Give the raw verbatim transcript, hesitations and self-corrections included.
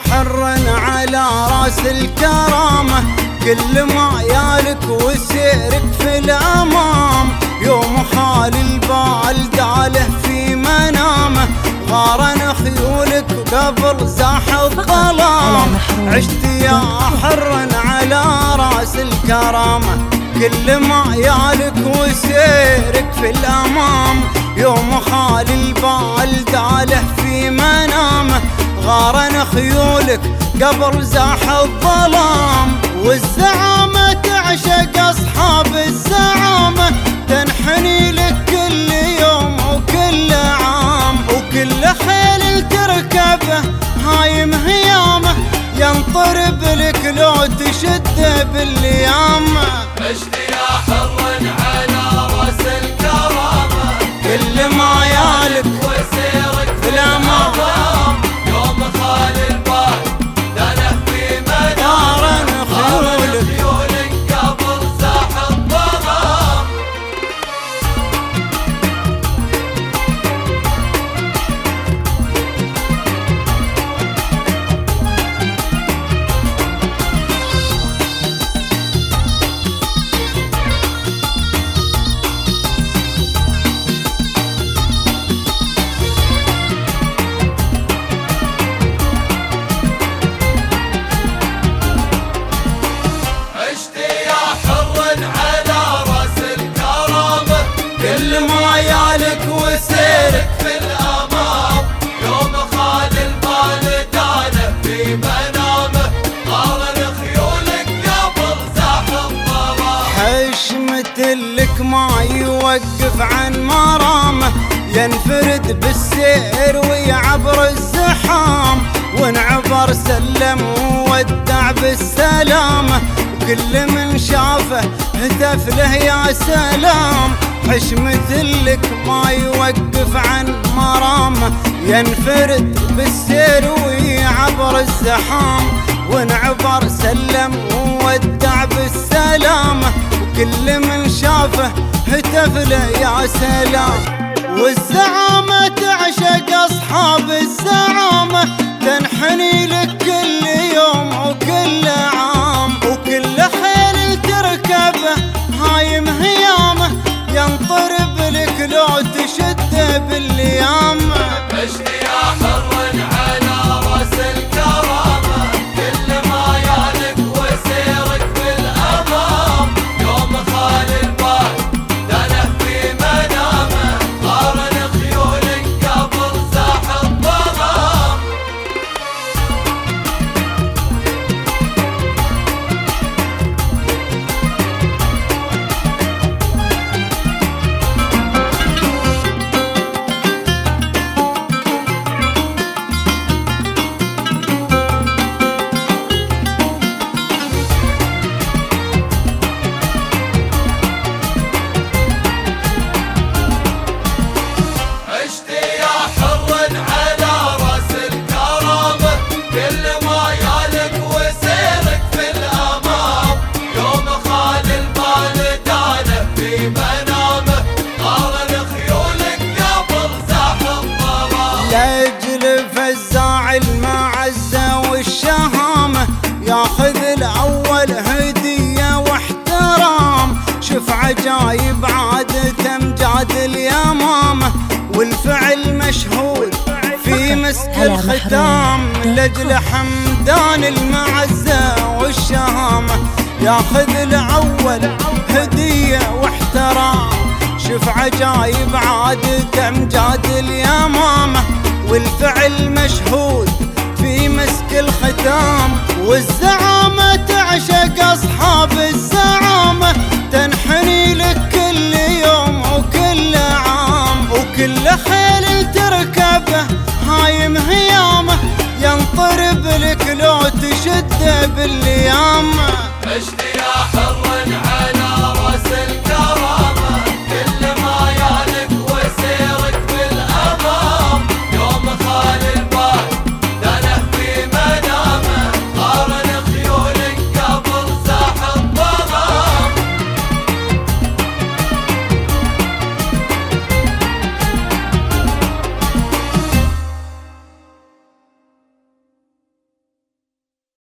حر على راس الكرامة، كل ما يالك وسيرك في الأمام. يوم خالي البال داله في منامه، غارن خيولك قبل زاح الظلام. عشت يا حر على راس الكرامة، كل ما يالك وسيرك في الأمام. يوم خالي البال داله في منامه، غارن خيولك قبل زاح الظلام. والزعامة تعشق أصحاب الزعامة، تنحني لك كل يوم وكل عام. وكل خيل تركبه هايم هيامه، ينطرب لك لو تشده بالليام. عشت يا حر على راس الكرامة، كل ما يالك وسيرك في الأمام. يوم خالي البال داله في منامه، غارن خيولك قبل زاح الظلام. عشت يا حر على راس الكرامة، كل ما يالك وسيرك في الأمام. يوم خالي البال داله في منامه، قارن خيولك قبل زاح الظلام. حشمة لك ما يوقف عن مرامه، ينفرد بالسير ويعبر الزحام. ونعبر سلم وودع بالسلامة، وكل من شافه هتف له يا سلام. حشمة لك ما يوقف عن مرامه، ينفرد بالسير ويعبر الزحام. ونعبر سلم وودع بالسلامة، وكل من شافه هتف له يا سلام. والزعامة تعشق أصحاب الزعامة، تنحني لك كل يوم وكل عام. وكل خيل تركبه هايم هيامه، ينطرب لك لو تشده بالليام. عشت يا حر على راس الكرامة، كل ما يالك وسيرك في الأمام. يوم خالي البال داله في منامه، قارن خيولك قبل زاح الظلام. عشت يا حر على راس الكرامة، كل ما يالك وسيرك في الأمام. يوم خالي البال داله في منامه، قارن خيولك قبل زاح الظلام. لأجل فزاع المعزة والشهامة، ياخذ الأول هدية واحترام. شوف عجايب عادة امجاد اليمامة، والفعل مشهود في مسك الختام. لأجل حمدان المعزة والشهامة، ياخذ الأول هدية واحترام. شوف عجايب عادة امجاد اليمامة، والفعل مشهود في مسك الختام. والزعامة تعشق أصحاب الزعامة، تنحني لك كل يوم وكل عام. وكل خيل تركبه هايم هيامه، ينطرب لك لو تشده بالليام. عشت يا حر على راس الكرامة،